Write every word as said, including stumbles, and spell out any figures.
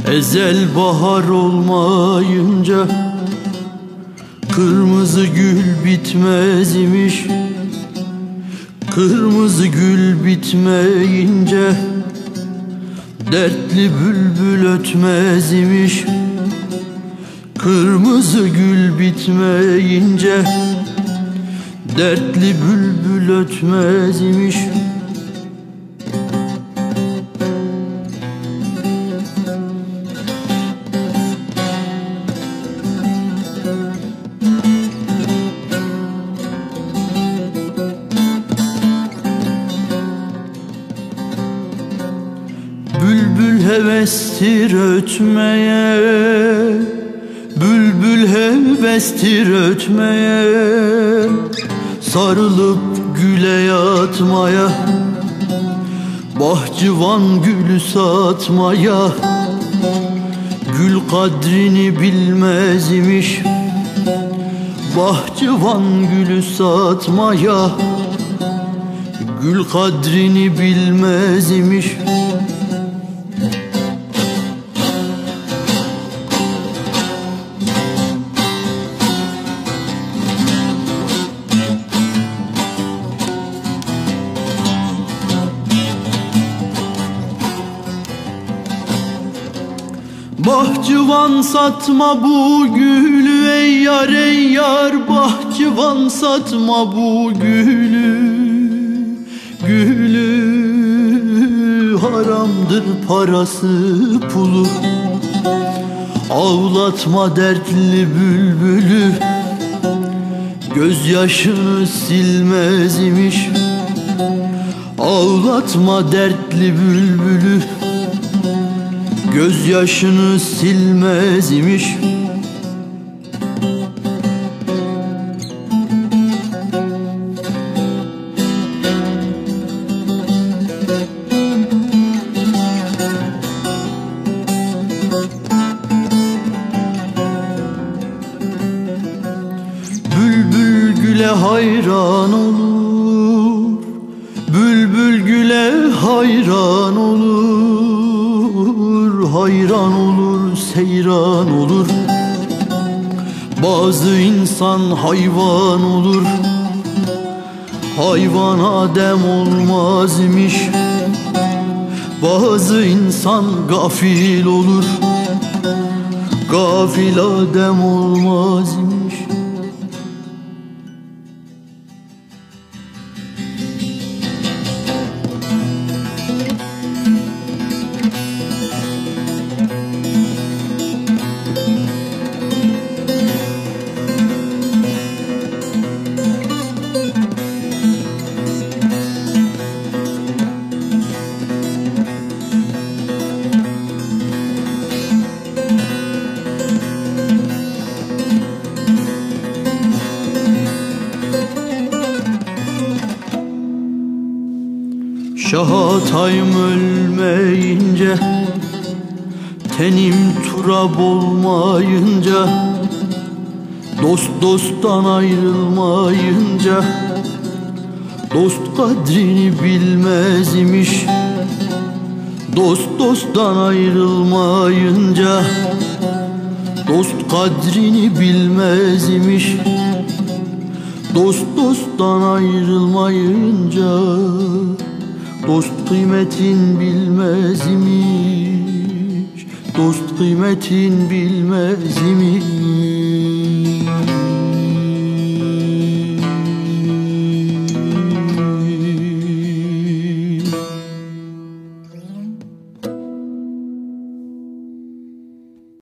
Ezel bahar olmayınca kırmızı gül bitmez imiş. Kırmızı gül bitmeyince dertli bülbül ötmez imiş. Kırmızı gül bitmeyince dertli bülbül ötmez imiş. Bülbül hevestir ötmeye, bülbül hevestir ötmeye, sarılıp güle yatmaya, bahçıvan gülü satmaya. Gül kadrini bilmez imiş, bahçıvan gülü satmaya. Gül kadrini bilmez imiş. Bahçıvan satma bu gülü ey yar ey yar, bahçıvan satma bu gülü. Gülü haramdır parası pulu, ağlatma dertli bülbülü. Gözyaşını silmez imiş, ağlatma dertli bülbülü. Gözyaşını silmez imiş. Bülbül güle hayran olur, bülbül güle hayran olur, hayran olur, seyran olur. Bazı insan hayvan olur, hayvan adem olmaz imiş. Bazı insan gafil olur, gafil adem olmaz imiş. Şahatayım ölmeyince, tenim turab olmayınca, dost dosttan ayrılmayınca, dost kadrini bilmez imiş. Dost dosttan ayrılmayınca, dost kadrini bilmez imiş. Dost dosttan ayrılmayınca, dost kıymetin bilmez imiş. Dost kıymetin bilmez imiş.